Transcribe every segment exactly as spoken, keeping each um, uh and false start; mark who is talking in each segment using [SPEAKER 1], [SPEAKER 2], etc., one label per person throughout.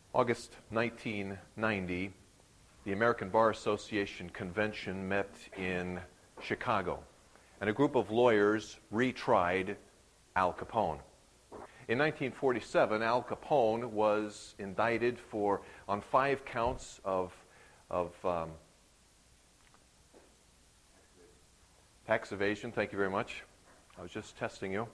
[SPEAKER 1] August nineteen ninety, the American Bar Association convention met in Chicago, and a group of lawyers retried Al Capone. In nineteen forty-seven, Al Capone was indicted for on five counts of, of um, tax evasion. Thank you very much. I was just testing you.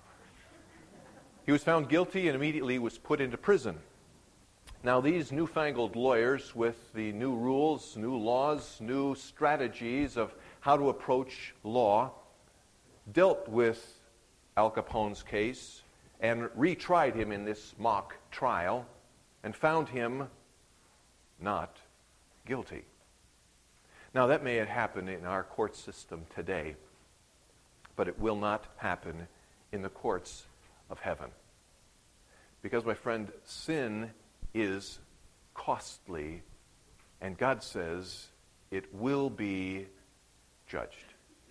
[SPEAKER 1] He was found guilty and immediately was put into prison. Now, these newfangled lawyers with the new rules, new laws, new strategies of how to approach law dealt with Al Capone's case and retried him in this mock trial and found him not guilty. Now, that may happen in our court system today, but it will not happen in the courts of heaven. Because, my friend, sin is costly, and God says it will be judged.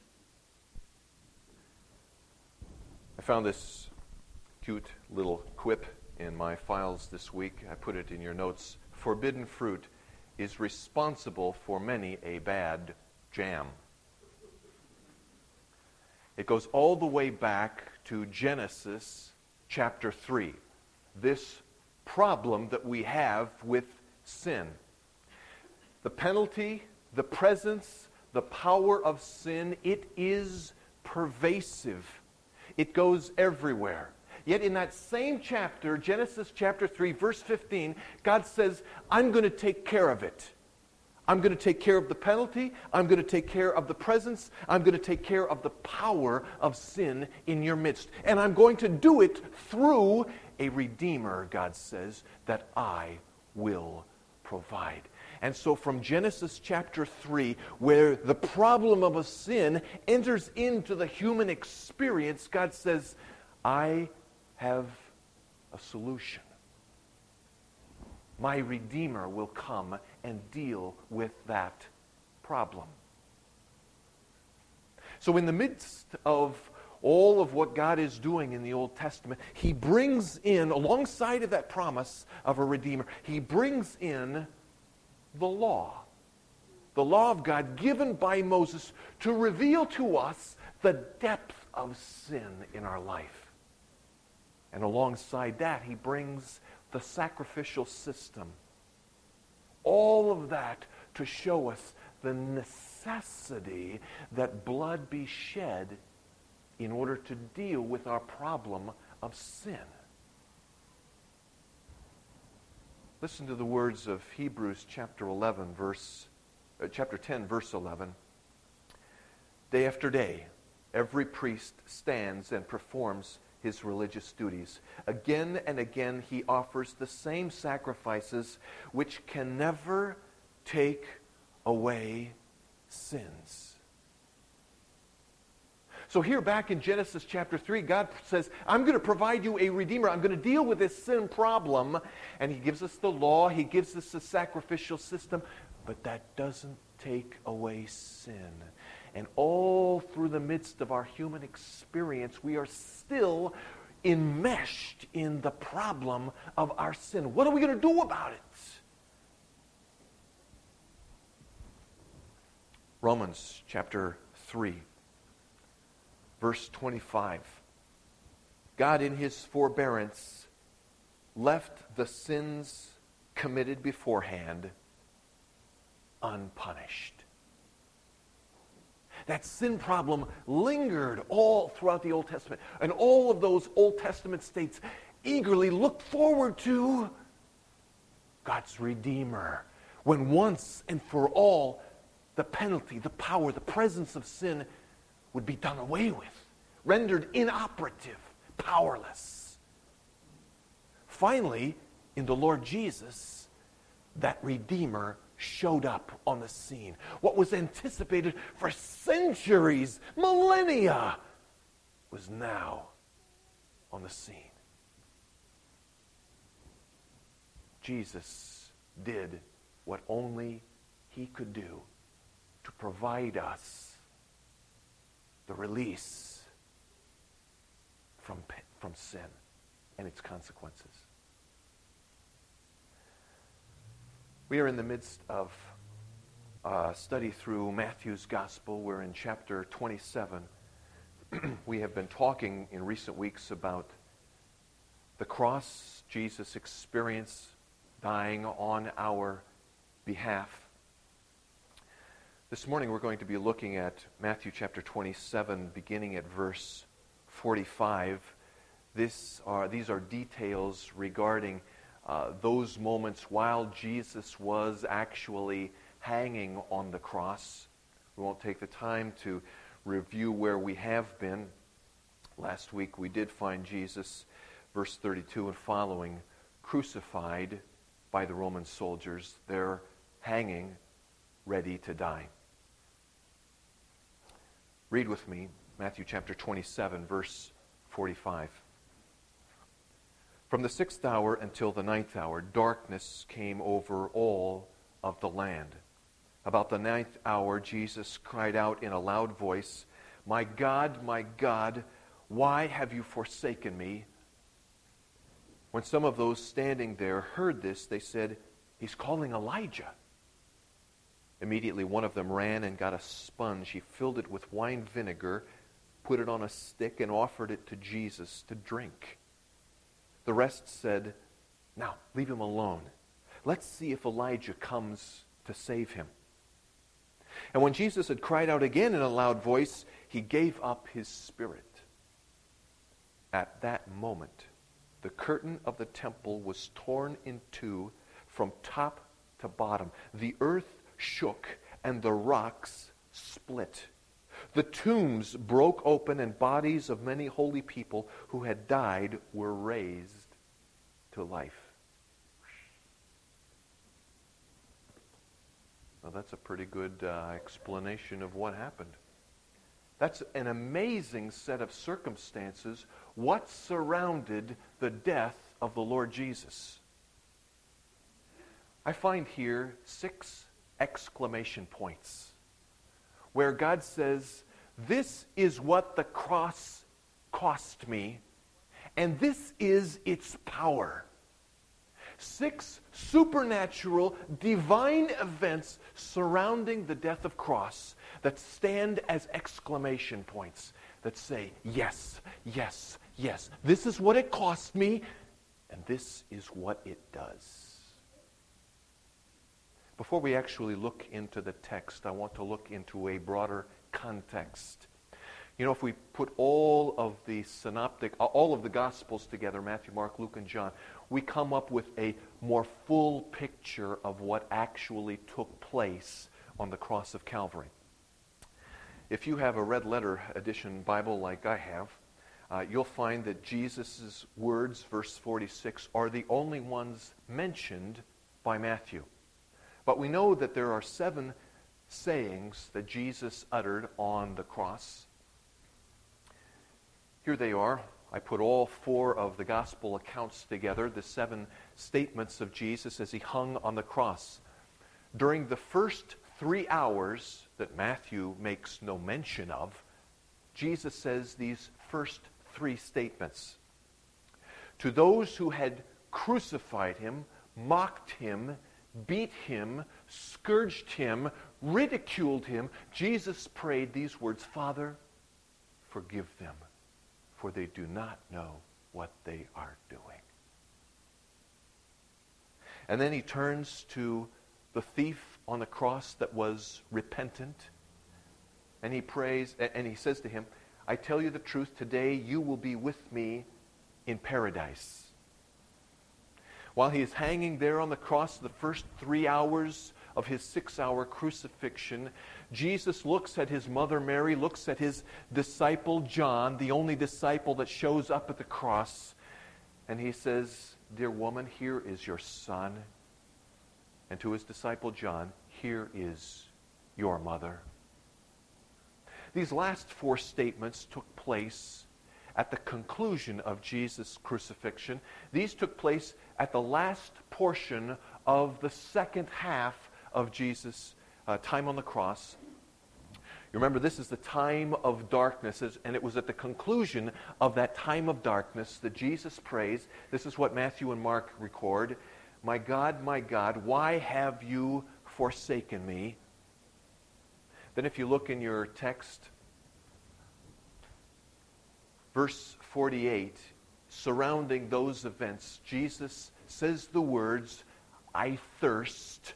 [SPEAKER 1] I found this cute little quip in my files this week. I put it in your notes. Forbidden fruit is responsible for many a bad jam. It goes all the way back to Genesis chapter three. This problem that we have with sin. The penalty, the presence, the power of sin, it is pervasive. It goes everywhere. Yet in that same chapter, Genesis chapter three, verse fifteen, God says, I'm going to take care of it. I'm going to take care of the penalty. I'm going to take care of the presence. I'm going to take care of the power of sin in your midst. And I'm going to do it through a Redeemer, God says, that I will provide. And so from Genesis chapter three, where the problem of a sin enters into the human experience, God says, I have a solution. My Redeemer will come and deal with that problem. So in the midst of all of what God is doing in the Old Testament, He brings in, alongside of that promise of a Redeemer, He brings in the law. The law of God given by Moses to reveal to us the depth of sin in our life. And alongside that, He brings the sacrificial system. All of that to show us the necessity that blood be shed in order to deal with our problem of sin. Listen to the words of Hebrews chapter eleven, verse uh, chapter ten, verse eleven. Day after day, every priest stands and performs his religious duties. Again and again, he offers the same sacrifices which can never take away sins. So here back in Genesis chapter three, God says, I'm going to provide you a Redeemer. I'm going to deal with this sin problem. And He gives us the law. He gives us the sacrificial system. But that doesn't take away sin. And all through the midst of our human experience, we are still enmeshed in the problem of our sin. What are we going to do about it? Romans chapter three, verse twenty-five. God in His forbearance left the sins committed beforehand unpunished. That sin problem lingered all throughout the Old Testament. And all of those Old Testament states eagerly looked forward to God's Redeemer, when once and for all the penalty, the power, the presence of sin would be done away with, rendered inoperative, powerless. Finally, in the Lord Jesus, that Redeemer showed up on the scene. What was anticipated for centuries, millennia, was now on the scene. Jesus did what only He could do to provide us the release from, from sin and its consequences. We are in the midst of a study through Matthew's Gospel. We're in chapter twenty-seven. We have been talking in recent weeks about the cross, Jesus' experience dying on our behalf. This morning we're going to be looking at Matthew chapter twenty-seven, beginning at verse forty-five. This are, these are details regarding uh, those moments while Jesus was actually hanging on the cross. We won't take the time to review where we have been. Last week we did find Jesus, verse thirty-two and following, crucified by the Roman soldiers. They're hanging, ready to die. Read with me Matthew chapter twenty-seven, verse forty-five. From the sixth hour until the ninth hour, darkness came over all of the land. About the ninth hour, Jesus cried out in a loud voice, "My God, my God, why have you forsaken me?" When some of those standing there heard this, they said, "He's calling Elijah." Immediately one of them ran and got a sponge. He filled it with wine vinegar, put it on a stick, and offered it to Jesus to drink. The rest said, "Now, leave him alone. Let's see if Elijah comes to save him." And when Jesus had cried out again in a loud voice, he gave up his spirit. At that moment, the curtain of the temple was torn in two from top to bottom. The earth shook and the rocks split. The tombs broke open and bodies of many holy people who had died were raised to life. Now that's a pretty good uh, explanation of what happened. That's an amazing set of circumstances. What surrounded the death of the Lord Jesus? I find here six exclamation points where God says, this is what the cross cost me, and this is its power. Six supernatural, divine events surrounding the death of cross that stand as exclamation points that say, yes, yes, yes, this is what it cost me, and this is what it does. Before we actually look into the text, I want to look into a broader context. You know, if we put all of the synoptic, all of the Gospels together, Matthew, Mark, Luke, and John, we come up with a more full picture of what actually took place on the cross of Calvary. If you have a red letter edition Bible like I have, uh, you'll find that Jesus' words, verse forty-six, are the only ones mentioned by Matthew. But we know that there are seven sayings that Jesus uttered on the cross. Here they are. I put all four of the gospel accounts together, the seven statements of Jesus as he hung on the cross. During the first three hours that Matthew makes no mention of, Jesus says these first three statements. To those who had crucified him, mocked him, beat him, scourged him, ridiculed him, Jesus prayed these words, "Father, forgive them, for they do not know what they are doing." And then he turns to the thief on the cross that was repentant, and he prays, and he says to him, "I tell you the truth, today you will be with me in paradise." While he is hanging there on the cross, the first three hours of his six-hour crucifixion, Jesus looks at his mother Mary, looks at his disciple John, the only disciple that shows up at the cross, and he says, "Dear woman, here is your son." And to his disciple John, "Here is your mother." These last four statements took place at the conclusion of Jesus' crucifixion. These took place at the last portion of the second half of Jesus' uh, time on the cross. You remember, this is the time of darkness, and it was at the conclusion of that time of darkness that Jesus prays. This is what Matthew and Mark record. my God, my God, why have you forsaken me? Then if you look in your text, verse forty-eight, surrounding those events, Jesus says the words, I thirst.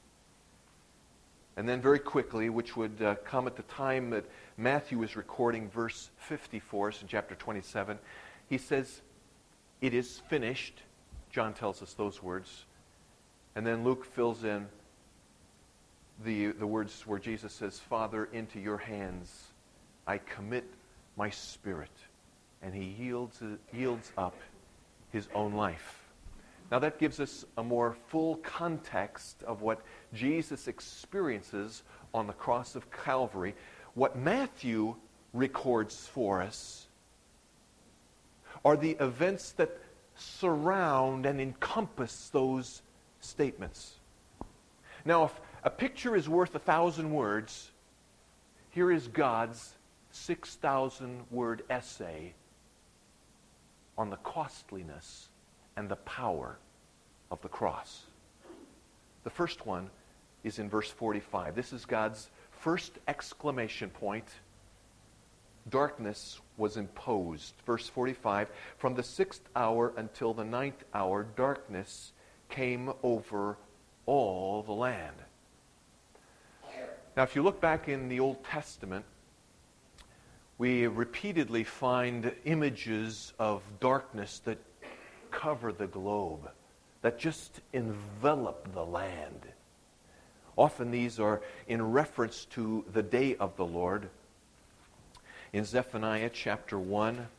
[SPEAKER 1] And then very quickly, which would uh, come at the time that Matthew is recording verse fifty-four, so in chapter twenty-seven, he says, it is finished. John tells us those words. And then Luke fills in the, the words where Jesus says, Father, into your hands I commit my spirit. And he yields, yields up his own life. Now that gives us a more full context of what Jesus experiences on the cross of Calvary. What Matthew records for us are the events that surround and encompass those statements. Now, if a picture is worth a thousand words, here is God's six thousand word essay on the costliness and the power of the cross. The first one is in verse forty-five. This is God's first exclamation point. Darkness was imposed. Verse forty-five, from the sixth hour until the ninth hour, darkness came over all the land. Now, if you look back in the Old Testament, we repeatedly find images of darkness that cover the globe, that just envelop the land. Often these are in reference to the day of the Lord. In Zephaniah chapter one,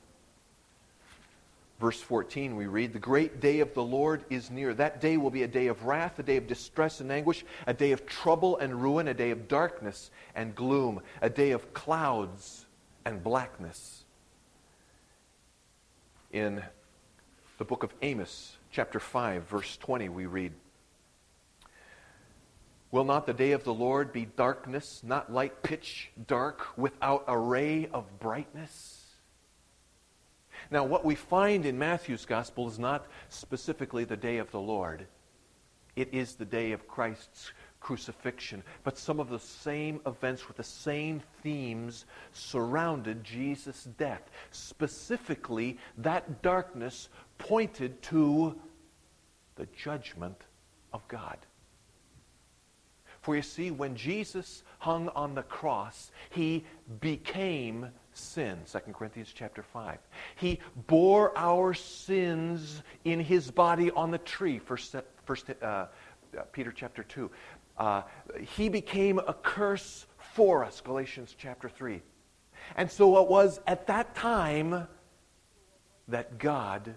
[SPEAKER 1] verse fourteen, we read, the great day of the Lord is near. That day will be a day of wrath, a day of distress and anguish, a day of trouble and ruin, a day of darkness and gloom, a day of clouds and blackness. In the book of Amos, chapter five, verse twenty, we read, will not the day of the Lord be darkness, not light pitch dark, without a ray of brightness? Now, what we find in Matthew's gospel is not specifically the day of the Lord. It is the day of Christ's crucifixion. But some of the same events with the same themes surrounded Jesus' death. Specifically, that darkness pointed to the judgment of God. For you see, when Jesus hung on the cross, he became sin. Second Corinthians chapter five. He bore our sins in his body on the tree. First, first uh, Peter chapter two. Uh, he became a curse for us. Galatians chapter three. And so it was at that time that God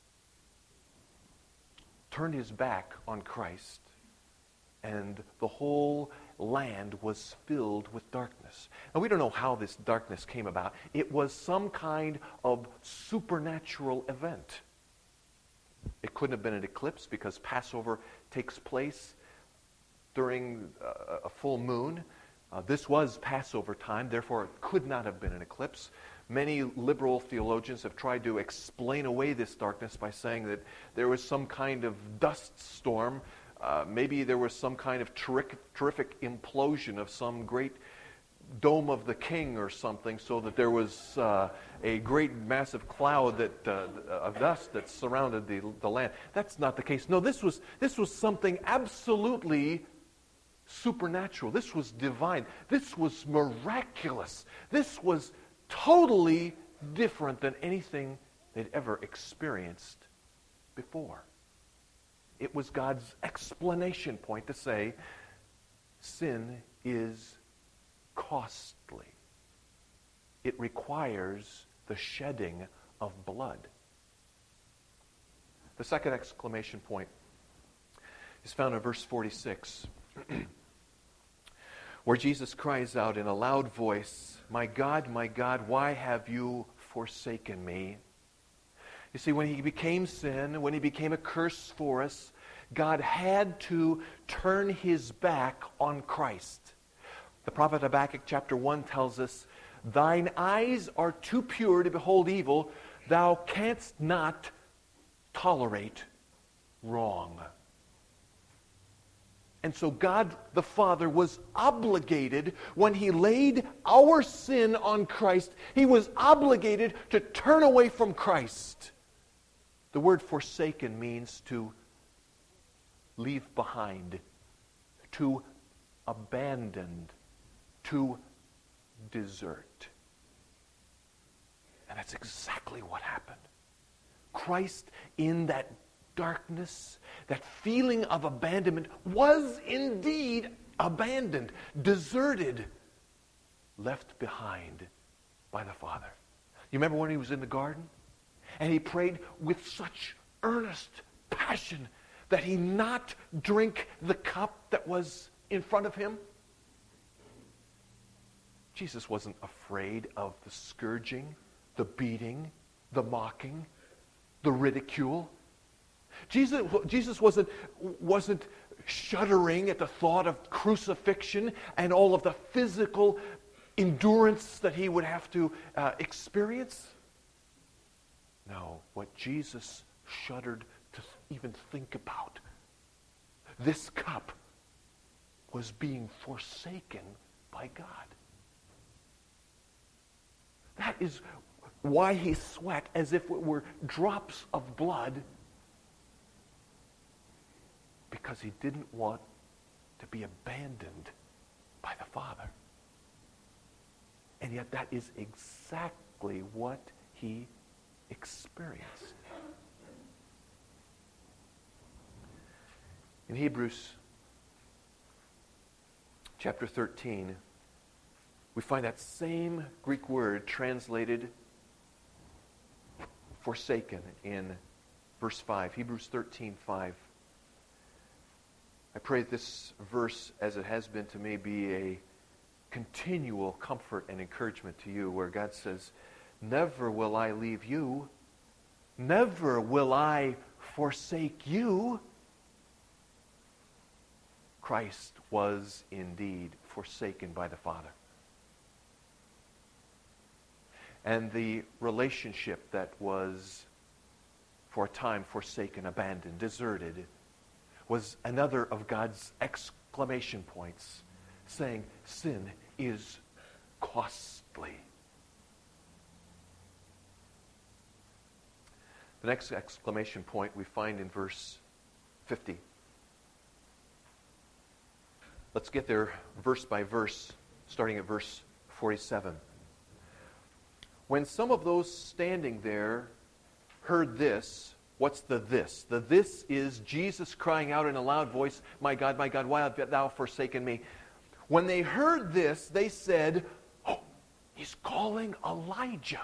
[SPEAKER 1] turned his back on Christ, and the whole land was filled with darkness. Now, we don't know how this darkness came about. It was some kind of supernatural event. It couldn't have been an eclipse because Passover takes place during uh, a full moon. Uh, this was Passover time, therefore it could not have been an eclipse. Many liberal theologians have tried to explain away this darkness by saying that there was some kind of dust storm. Uh, maybe there was some kind of terrific, terrific implosion of some great dome of the king or something, so that there was uh, a great massive cloud that uh, of dust that surrounded the, the land. That's not the case. No, this was this was something absolutely supernatural. This was divine. This was miraculous. This was totally different than anything they'd ever experienced before. It was God's explanation point to say, sin is costly. It requires the shedding of blood. The second exclamation point is found in verse forty-six, where Jesus cries out in a loud voice, "My God, my God, why have you forsaken me?" You see, when he became sin, when he became a curse for us, God had to turn his back on Christ. The prophet Habakkuk chapter one tells us, "Thine eyes are too pure to behold evil. Thou canst not tolerate wrong." And so God the Father was obligated, when he laid our sin on Christ, he was obligated to turn away from Christ. The word forsaken means to leave behind, to abandon, to desert. And that's exactly what happened. Christ, in that darkness, that feeling of abandonment, was indeed abandoned, deserted, left behind by the Father. You remember when he was in the garden? And he prayed with such earnest passion that he not drink the cup that was in front of him. Jesus wasn't afraid of the scourging, the beating, the mocking, the ridicule. Jesus, Jesus wasn't, wasn't shuddering at the thought of crucifixion and all of the physical endurance that he would have to uh, experience. No, what Jesus shuddered to even think about, this cup was being forsaken by God. That is why he sweat as if it were drops of blood, because he didn't want to be abandoned by the Father. And yet that is exactly what he experienced. In Hebrews chapter thirteen, we find that same Greek word translated forsaken in verse five. Hebrews thirteen five. I pray that this verse, as it has been to me, be a continual comfort and encouragement to you, where God says, never will I leave you. Never will I forsake you. Christ was indeed forsaken by the Father. And the relationship that was for a time forsaken, abandoned, deserted, was another of God's exclamation points, saying, sin is costly. The next exclamation point we find in verse fifty. Let's get there verse by verse, starting at verse forty-seven. When some of those standing there heard this, what's the this? The this is Jesus crying out in a loud voice, my God, my God, why hast thou forsaken me? When they heard this, they said, oh, he's calling Elijah.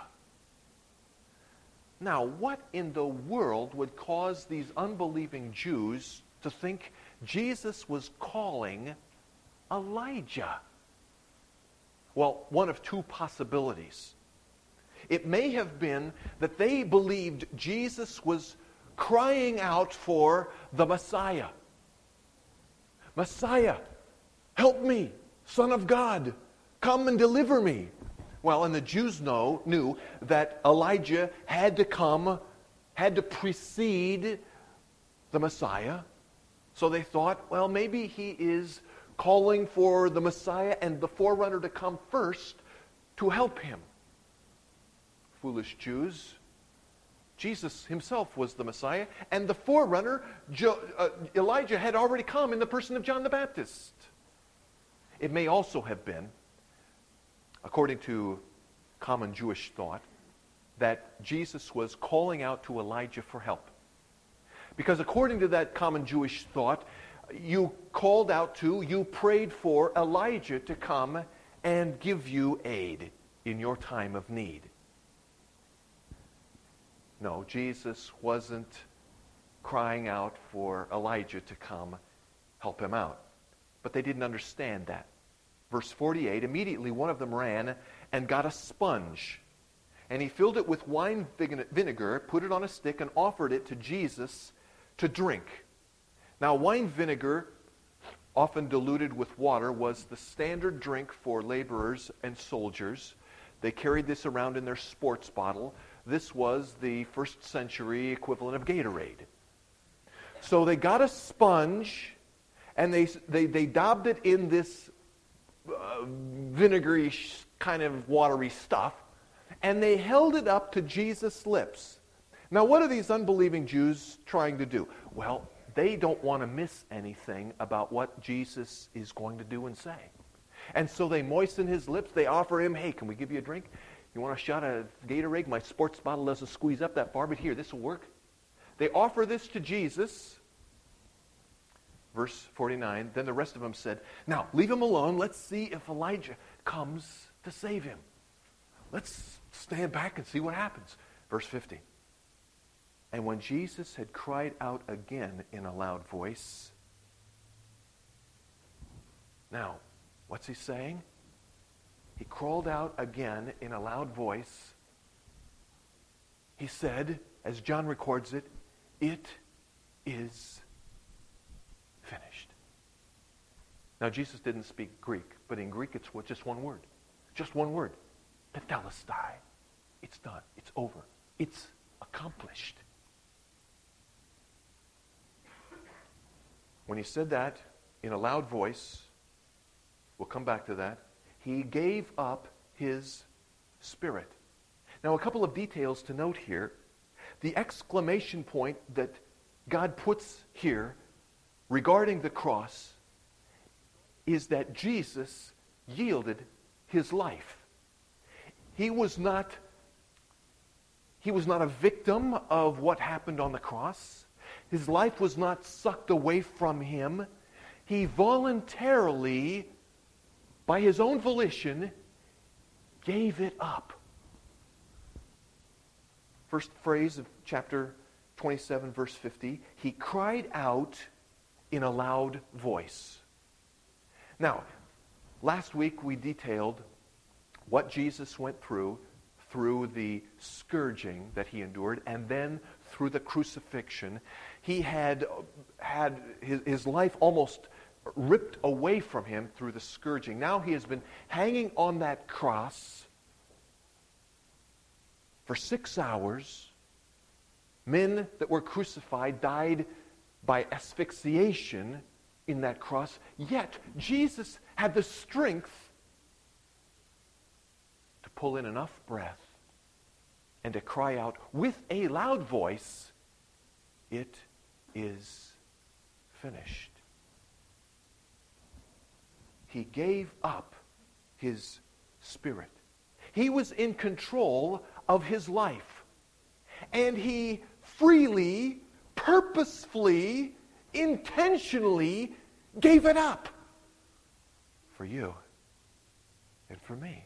[SPEAKER 1] Now, what in the world would cause these unbelieving Jews to think Jesus was calling Elijah? Well, one of two possibilities. It may have been that they believed Jesus was crying out for the Messiah. Messiah, help me, Son of God, come and deliver me. Well, and the Jews know, knew that Elijah had to come, had to precede the Messiah. So they thought, well, maybe he is calling for the Messiah and the forerunner to come first to help him. Foolish Jews. Jesus himself was the Messiah, and the forerunner, Jo- uh, Elijah, had already come in the person of John the Baptist. It may also have been, according to common Jewish thought, that Jesus was calling out to Elijah for help. Because according to that common Jewish thought, you called out to, you prayed for Elijah to come and give you aid in your time of need. No, Jesus wasn't crying out for Elijah to come help him out. But they didn't understand that. Verse forty-eight, immediately one of them ran and got a sponge. And he filled it with wine vinegar, put it on a stick, and offered it to Jesus to drink. Now, wine vinegar, often diluted with water, was the standard drink for laborers and soldiers. They carried this around in their sports bottle. This was the first century equivalent of Gatorade. So they got a sponge, and they, they, they daubed it in this uh, vinegary kind of watery stuff, and they held it up to Jesus' lips. Now, what are these unbelieving Jews trying to do? Well, they don't want to miss anything about what Jesus is going to do and say. And so they moisten his lips. They offer him, hey, can we give you a drink? You want a shot of Gatorade? My sports bottle doesn't squeeze up that far, but here, this will work. They offer this to Jesus. Verse forty-nine, then the rest of them said, now, leave him alone. Let's see if Elijah comes to save him. Let's stand back and see what happens. Verse fifty. And when Jesus had cried out again in a loud voice, now, what's he saying? He crawled out again in a loud voice. He said, as John records it, it is finished. Now, Jesus didn't speak Greek, but in Greek it's just one word. Just one word. Tetelestai. It's done. It's over. It's accomplished. When he said that in a loud voice, we'll come back to that, he gave up his spirit. Now, a couple of details to note here. The exclamation point that God puts here regarding the cross is that Jesus yielded his life. He was not, he was not a victim of what happened on the cross. His life was not sucked away from him. He voluntarily, by his own volition, gave it up. First phrase of chapter twenty-seven, verse fifty, he cried out in a loud voice. Now, last week we detailed what Jesus went through through the scourging that he endured, and then through the crucifixion. He had had his, his life almost ripped away from him through the scourging. Now he has been hanging on that cross for six hours. Men that were crucified died by asphyxiation in that cross. Yet Jesus had the strength to pull in enough breath and to cry out with a loud voice, "It is finished." He gave up his spirit. He was in control of his life. And he freely, purposefully, intentionally gave it up for you and for me.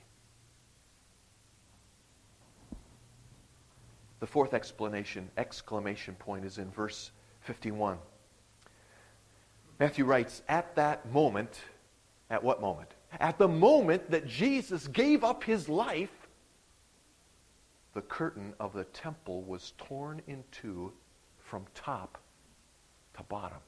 [SPEAKER 1] The fourth explanation, exclamation point is in verse fifty-one. Matthew writes, at that moment, at what moment? At the moment that Jesus gave up his life, the curtain of the temple was torn in two from top to bottom.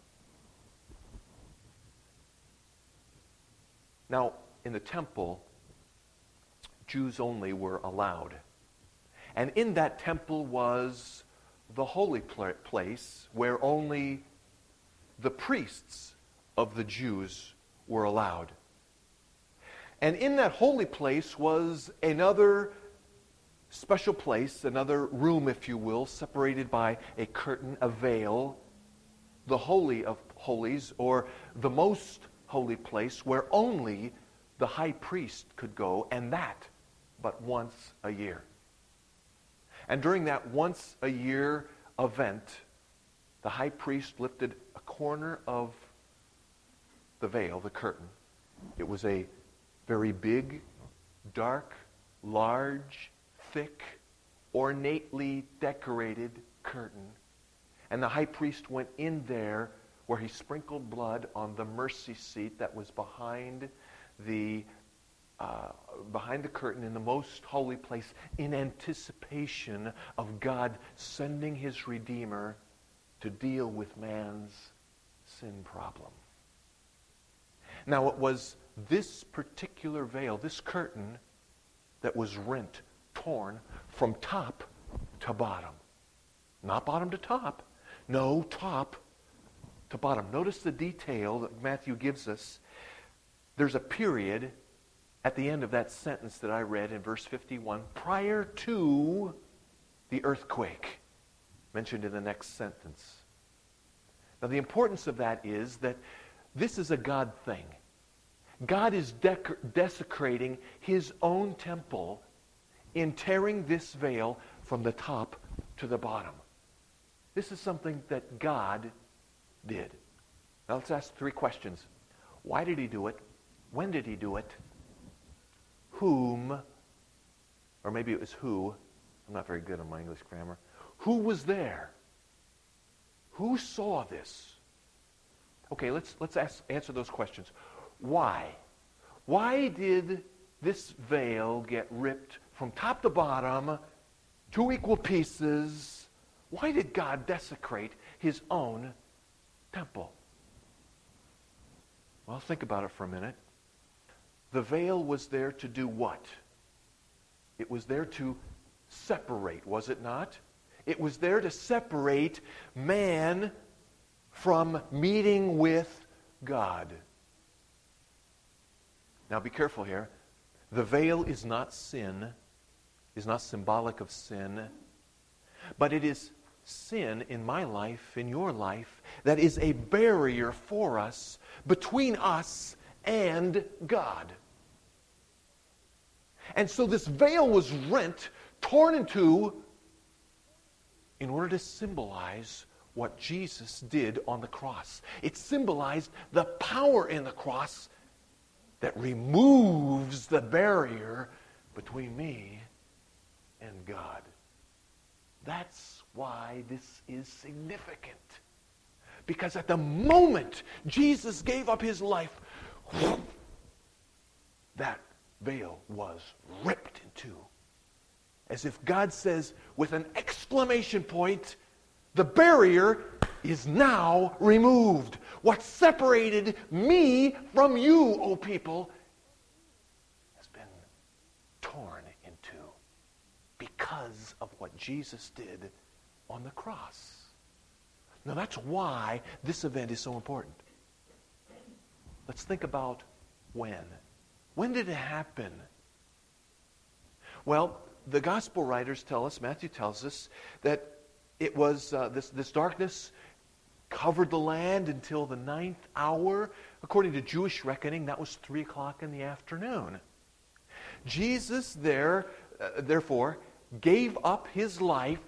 [SPEAKER 1] Now, in the temple, Jews only were allowed. And in that temple was the holy place where only the priests of the Jews were allowed. And in that holy place was another special place, another room, if you will, separated by a curtain, a veil, the Holy of Holies, or the most holy place where only the high priest could go, and that but once a year. And during that once a year event, the high priest lifted a corner of the veil, the curtain. It was a very big, dark, large, thick, ornately decorated curtain. And the high priest went in there where he sprinkled blood on the mercy seat that was behind the uh, behind the curtain in the most holy place, in anticipation of God sending his Redeemer to deal with man's sin problem. Now, it was this particular veil, this curtain, that was rent, torn from top to bottom. Not bottom to top. No, top to bottom. Notice the detail that Matthew gives us. There's a period at the end of that sentence that I read in verse fifty-one, prior to the earthquake, mentioned in the next sentence. Now, the importance of that is that this is a God thing. God is dec- desecrating his own temple in tearing this veil from the top to the bottom. This is something that God did. Now, let's ask three questions. Why did he do it? When did he do it? Whom, or maybe it was who, I'm not very good on my English grammar. Who was there? Who saw this? Okay, let's let's ask, answer those questions. Why? Why did this veil get ripped from top to bottom, two equal pieces? Why did God desecrate his own temple? Well, think about it for a minute. The veil was there to do what? It was there to separate, was it not? It was there to separate man from meeting with God. Now be careful here. The veil is not sin, is not symbolic of sin, but it is sin in my life, in your life, that is a barrier for us, between us and God. And so this veil was rent, torn in two, in order to symbolize what Jesus did on the cross. It symbolized the power in the cross that removes the barrier between me and God. That's why this is significant. Because at the moment Jesus gave up his life, that veil was ripped in two. As if God says, with an exclamation point, the barrier is now removed. What separated me from you, O people, has been torn in two because of what Jesus did on the cross. Now that's why this event is so important. Let's think about when. When did it happen? Well, the gospel writers tell us, Matthew tells us, that it was uh, this, this darkness covered the land until the ninth hour. According to Jewish reckoning, that was three o'clock in the afternoon. Jesus there, uh, therefore, gave up his life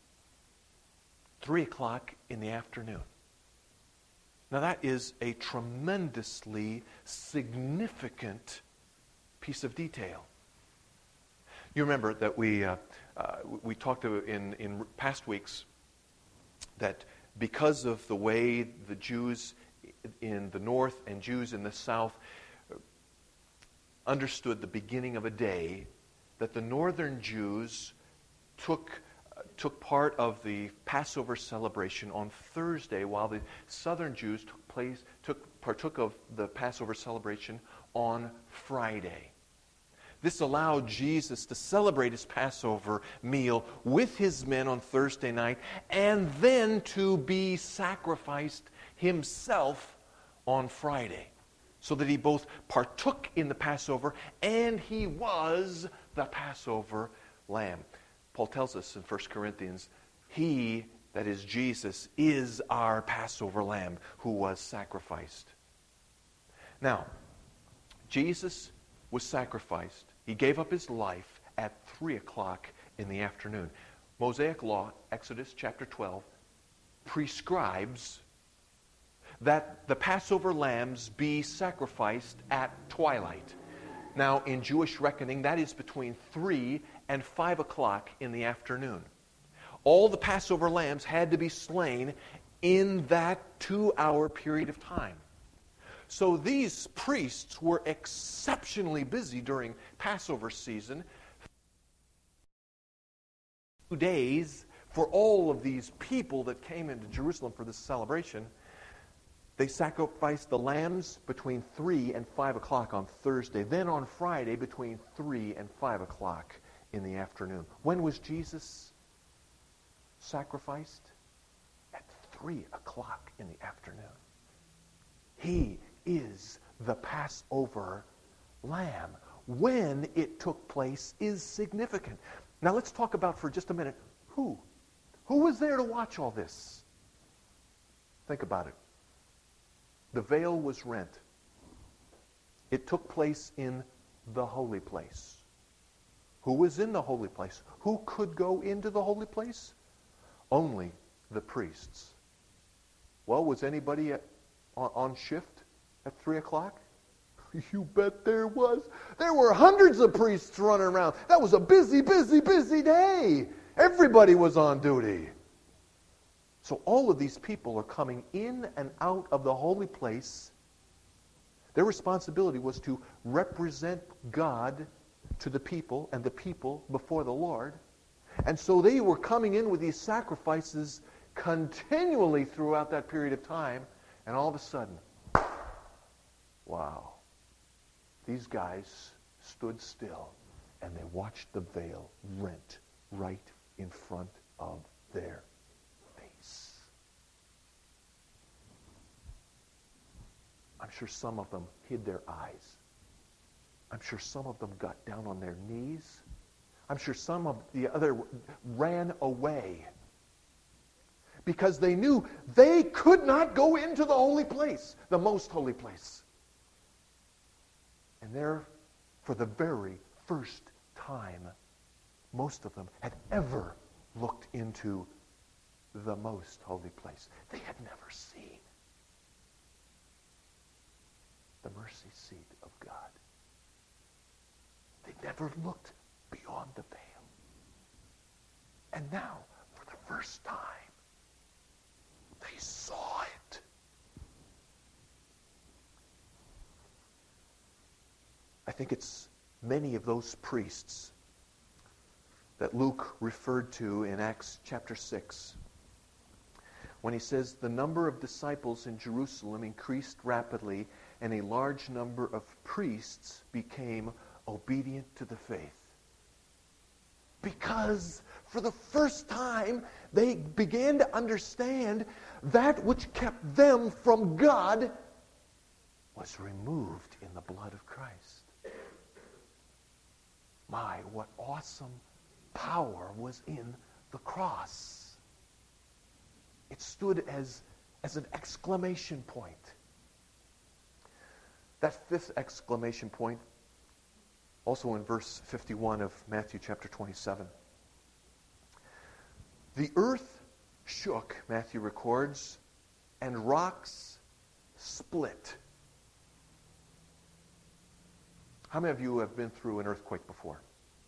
[SPEAKER 1] three o'clock in the afternoon. Now that is a tremendously significant piece of detail. You remember that we uh, uh, we talked in, in past weeks that because of the way the Jews in the north and Jews in the south understood the beginning of a day, that the northern Jews took uh, took part of the Passover celebration on Thursday, while the southern Jews took place took partook of the Passover celebration on Friday. This allowed Jesus to celebrate his Passover meal with his men on Thursday night and then to be sacrificed himself on Friday, so that he both partook in the Passover and he was the Passover lamb. Paul tells us in First Corinthians, he, that is Jesus, is our Passover lamb who was sacrificed. Now, Jesus was sacrificed. He gave up his life at three o'clock in the afternoon. Mosaic law, Exodus chapter twelve, prescribes that the Passover lambs be sacrificed at twilight. Now, in Jewish reckoning, that is between three and five o'clock in the afternoon. All the Passover lambs had to be slain in that two-hour period of time. So these priests were exceptionally busy during Passover season. Two days for all of these people that came into Jerusalem for this celebration. They sacrificed the lambs between three and five o'clock on Thursday. Then on Friday between three and five o'clock in the afternoon. When was Jesus sacrificed? At three o'clock in the afternoon. He is the Passover lamb. When it took place is significant. Now let's talk about for just a minute, who? Who was there to watch all this? Think about it. The veil was rent. It took place in the holy place. Who was in the holy place? Who could go into the holy place? Only the priests. Well, was anybody at, on, on shift at three o'clock? You bet there was. There were hundreds of priests running around. That was a busy, busy, busy day. Everybody was on duty. So all of these people are coming in and out of the holy place. Their responsibility was to represent God to the people and the people before the Lord. And so they were coming in with these sacrifices continually throughout that period of time. And all of a sudden, wow, these guys stood still and they watched the veil rent right in front of their face. I'm sure some of them hid their eyes. I'm sure some of them got down on their knees. I'm sure some of the other ran away because they knew they could not go into the holy place, the most holy place. And there, for the very first time, most of them had ever looked into the most holy place. They had never seen the mercy seat of God. They never looked beyond the veil. And now, for the first time, they saw it. I think it's many of those priests that Luke referred to in Acts chapter six when he says the number of disciples in Jerusalem increased rapidly and a large number of priests became obedient to the faith. Because for the first time they began to understand that which kept them from God was removed in the blood of Christ. My, what awesome power was in the cross. It stood as, as an exclamation point. That fifth exclamation point, also in verse fifty-one of Matthew chapter twenty-seven. The earth shook, Matthew records, and rocks split. How many of you have been through an earthquake before?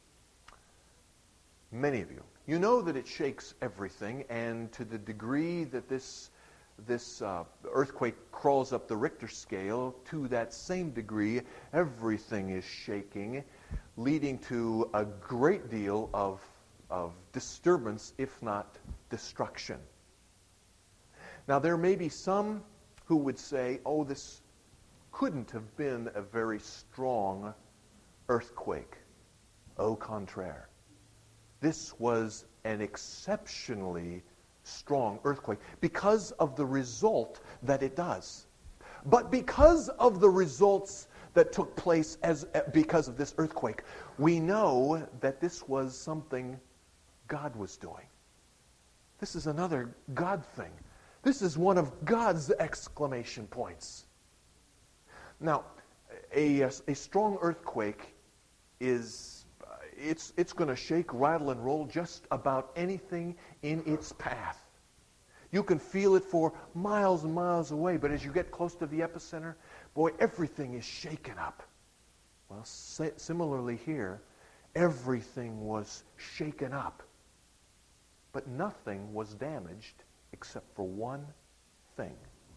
[SPEAKER 1] Many of you. You know that it shakes everything, and to the degree that this this uh, earthquake crawls up the Richter scale, to that same degree, everything is shaking, leading to a great deal of, of disturbance, if not destruction. Now, there may be some who would say, oh, this couldn't have been a very strong earthquake. Au contraire. This was an exceptionally strong earthquake because of the result that it does. But because of the results that took place as because of this earthquake, we know that this was something God was doing. This is another God thing. This is one of God's exclamation points. Now, a, a strong earthquake is It's, it's going to shake, rattle, and roll just about anything in its path. You can feel it for miles and miles away, but as you get close to the epicenter, boy, everything is shaken up. Well, sa- similarly here, everything was shaken up, but nothing was damaged except for one thing.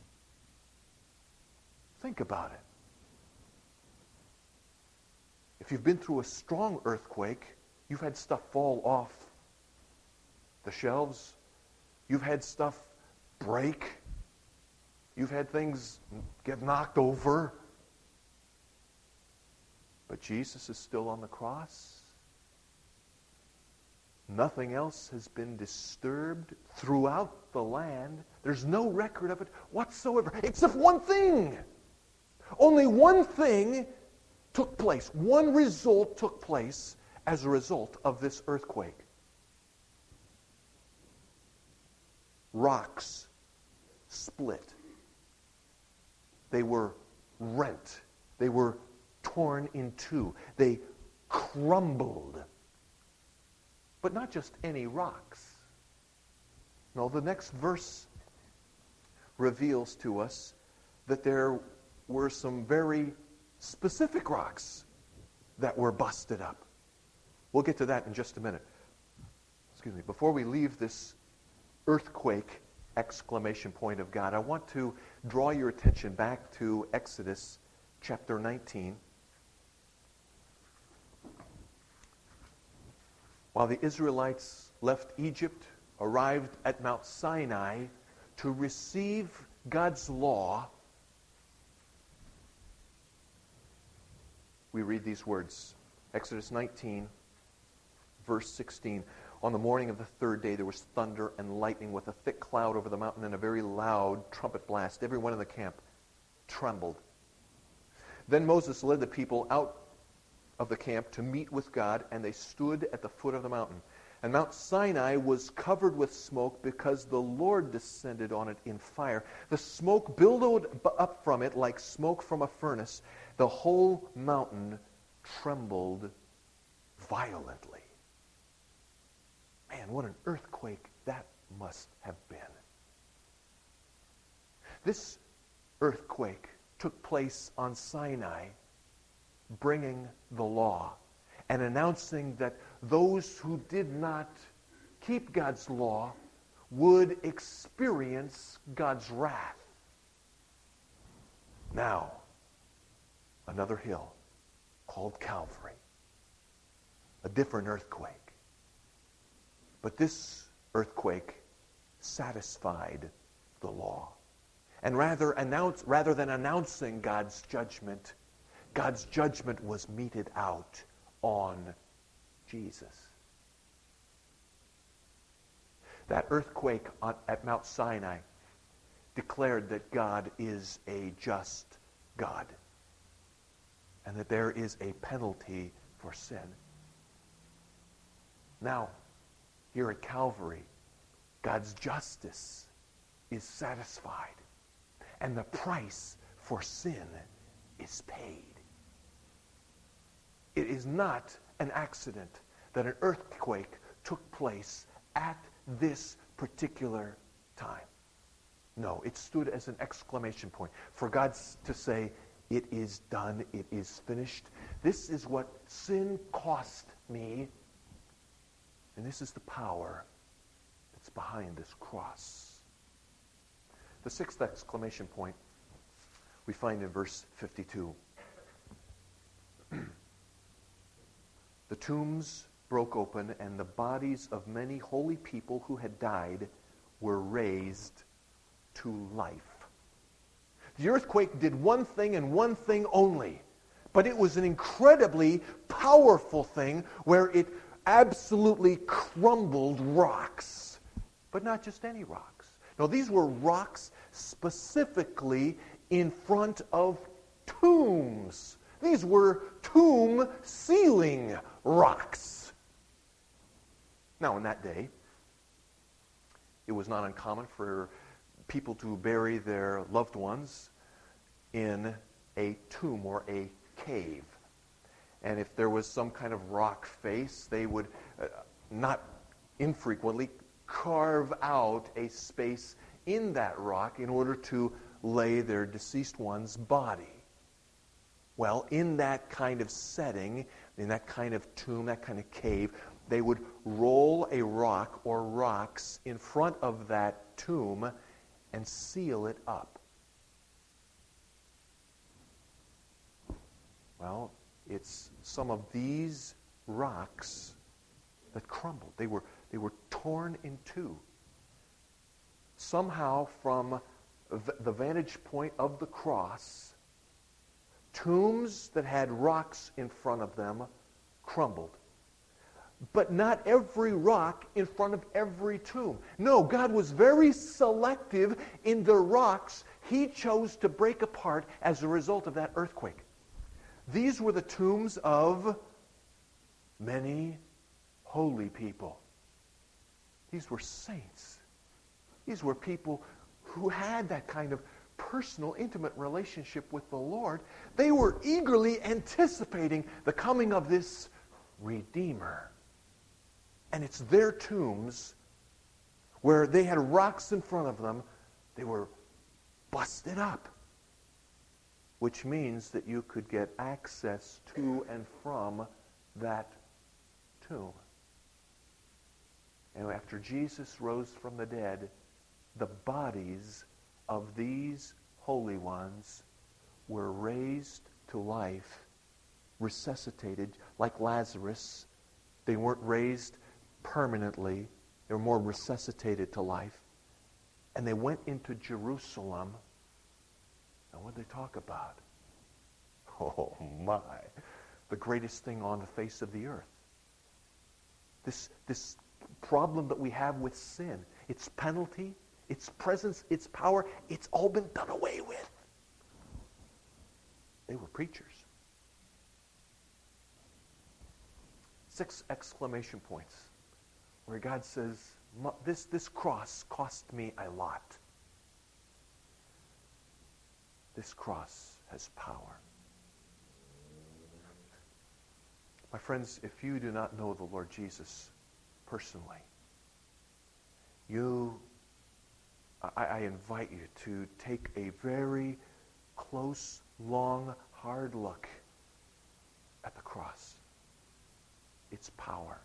[SPEAKER 1] Think about it. If you've been through a strong earthquake, you've had stuff fall off the shelves. You've had stuff break. You've had things get knocked over. But Jesus is still on the cross. Nothing else has been disturbed throughout the land. There's no record of it whatsoever, except one thing. Only one thing took place. One result took place as a result of this earthquake. Rocks split. They were rent. They were torn in two. They crumbled. But not just any rocks. No, the next verse reveals to us that there were some very specific rocks that were busted up. We'll get to that in just a minute. Excuse me. Before we leave this earthquake exclamation point of God, I want to draw your attention back to Exodus chapter nineteen. While the Israelites left Egypt, arrived at Mount Sinai to receive God's law, we read these words. Exodus nineteen, verse sixteen. On the morning of the third day there was thunder and lightning with a thick cloud over the mountain and a very loud trumpet blast. Everyone in the camp trembled. Then Moses led the people out of the camp to meet with God, and they stood at the foot of the mountain. And Mount Sinai was covered with smoke because the Lord descended on it in fire. The smoke billowed up from it like smoke from a furnace. The whole mountain trembled violently. Man, what an earthquake that must have been. This earthquake took place on Sinai, bringing the law and announcing that those who did not keep God's law would experience God's wrath. Now, another hill called Calvary, a different earthquake. But this earthquake satisfied the law. And rather announce, rather than announcing God's judgment, God's judgment was meted out on Jesus. That earthquake on, at Mount Sinai declared that God is a just God and that there is a penalty for sin. Now, here at Calvary, God's justice is satisfied, and the price for sin is paid. It is not an accident that an earthquake took place at this particular time. No, it stood as an exclamation point for God to say, it is done, it is finished. This is what sin cost me, and this is the power that's behind this cross. The sixth exclamation point we find in verse fifty-two. The tombs broke open, and the bodies of many holy people who had died were raised to life. The earthquake did one thing and one thing only, but it was an incredibly powerful thing where it absolutely crumbled rocks. But not just any rocks. No, these were rocks specifically in front of tombs. These were tomb ceiling rocks. Now, in that day, it was not uncommon for people to bury their loved ones in a tomb or a cave. And if there was some kind of rock face, they would uh, not infrequently carve out a space in that rock in order to lay their deceased one's body. Well, in that kind of setting, in that kind of tomb, that kind of cave, they would roll a rock or rocks in front of that tomb and seal it up. Well, it's some of these rocks that crumbled. They were, they were torn in two. Somehow, from the vantage point of the cross, tombs that had rocks in front of them crumbled. but not every rock in front of every tomb. No, God was very selective in the rocks he chose to break apart as a result of that earthquake. These were the tombs of many holy people. These were saints. These were people who had that kind of personal, intimate relationship with the Lord. They were eagerly anticipating the coming of this Redeemer. And it's their tombs where they had rocks in front of them. They were busted up, which means that you could get access to and from that tomb. And after Jesus rose from the dead, the bodies of these holy ones were raised to life, resuscitated like Lazarus. They weren't raised permanently. They were more resuscitated to life. And they went into Jerusalem. And what did they talk about? Oh my, the greatest thing on the face of the earth. This, this problem that we have with sin, its penalty, its presence, its power, it's all been done away with. They were preachers. Six exclamation points where God says, this, this cross cost me a lot. This cross has power. My friends, if you do not know the Lord Jesus personally, you, I, I invite you to take a very close, long, hard look at the cross. Its power.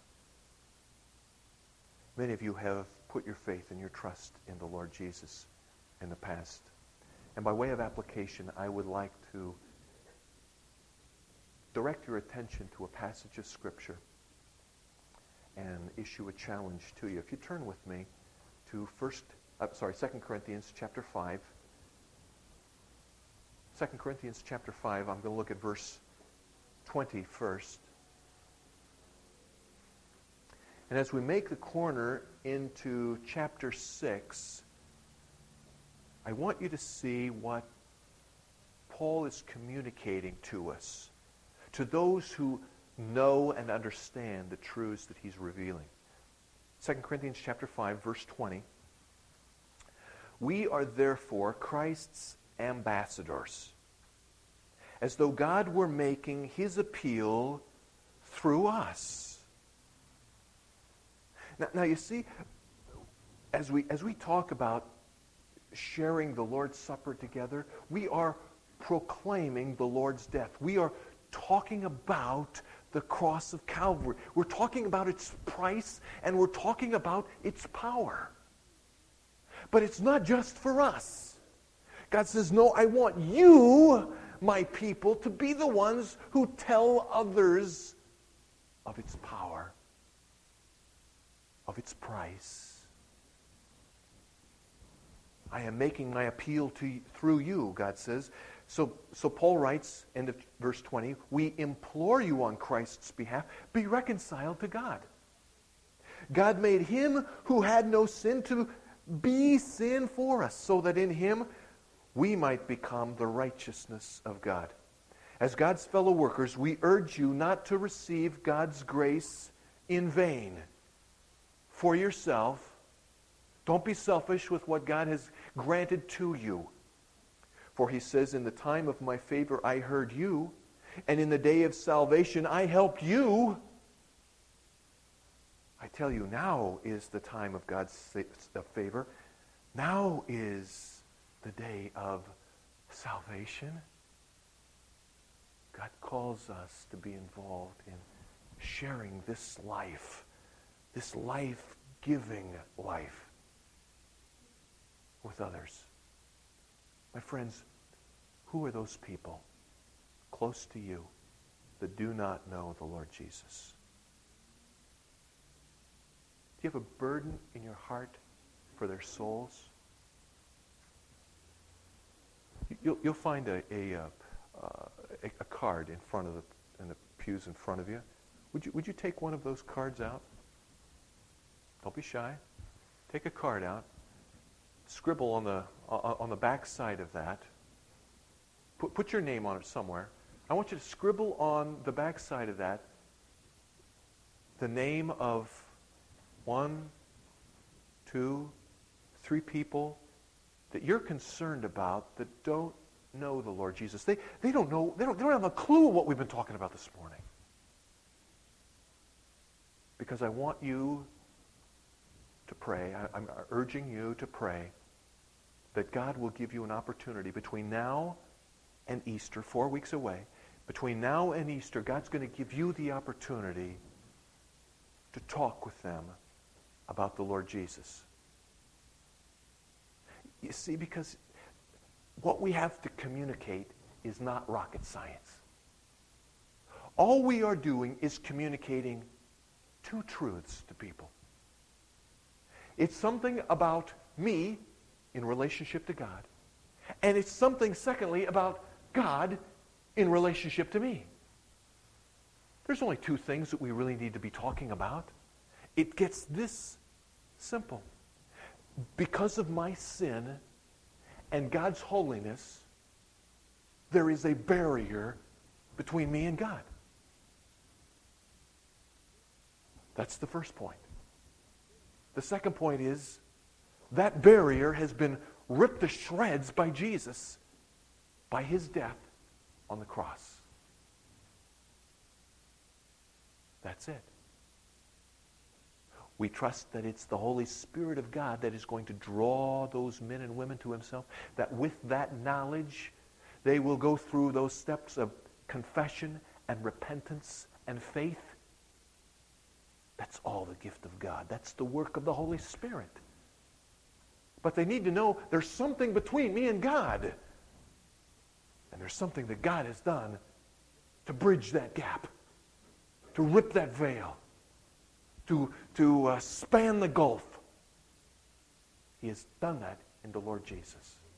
[SPEAKER 1] Many of you have put your faith and your trust in the Lord Jesus in the past. And by way of application, I would like to direct your attention to a passage of Scripture and issue a challenge to you. If you turn with me to first, uh, sorry, Second Corinthians chapter five. Second Corinthians chapter five, I'm going to look at verse twenty first. And as we make the corner into chapter six, I want you to see what Paul is communicating to us, to those who know and understand the truths that he's revealing. Second Corinthians chapter five, verse twenty. We are therefore Christ's ambassadors, as though God were making his appeal through us. Now, now you see, as we as we talk about sharing the Lord's Supper together, we are proclaiming the Lord's death. We are talking about the cross of Calvary. We're talking about its price, and we're talking about its power. But it's not just for us. God says, no, I want you, my people, to be the ones who tell others of its power, of its price. I am making my appeal to you, through you, God says. So, so Paul writes, end of verse twenty, we implore you on Christ's behalf, be reconciled to God. God made him who had no sin to be sin for us, so that in him we might become the righteousness of God. As God's fellow workers, we urge you not to receive God's grace in vain. For yourself, don't be selfish with what God has granted to you. For he says, in the time of my favor I heard you, and in the day of salvation I helped you. I tell you, now is the time of God's favor. Now is the day of salvation. God calls us to be involved in sharing this life, this life-giving life with others. My friends, who are those people close to you that do not know the Lord Jesus? Do you have a burden in your heart for their souls? You'll, you'll find a, a, uh, a, a card in front of the, in the pews in front of you Would you, would you take one of those cards out? Don't be shy. Take a card out. Scribble on the, uh, on the back side of that. Put, put your name on it somewhere. I want you to scribble on the back side of that the name of one, two, three people that you're concerned about that don't know the Lord Jesus. They, they don't know, they don't, they don't have a clue what we've been talking about this morning. Because I want you to pray. I, I'm urging you to pray that God will give you an opportunity between now and Easter, four weeks away. Between now and Easter, God's going to give you the opportunity to talk with them about the Lord Jesus. You see, because what we have to communicate is not rocket science. All we are doing is communicating two truths to people. It's something about me in relationship to God. And it's something, secondly, about God in relationship to me. There's only two things that we really need to be talking about. It gets this simple. Because of my sin and God's holiness, there is a barrier between me and God. That's the first point. The second point is that barrier has been ripped to shreds by Jesus by his death on the cross. That's it. We trust that it's the Holy Spirit of God that is going to draw those men and women to himself, that with that knowledge, they will go through those steps of confession and repentance and faith. That's all the gift of God. That's the work of the Holy Spirit. But they need to know there's something between me and God. And there's something that God has done to bridge that gap, to rip that veil, to, to uh, span the gulf. He has done that in the Lord Jesus.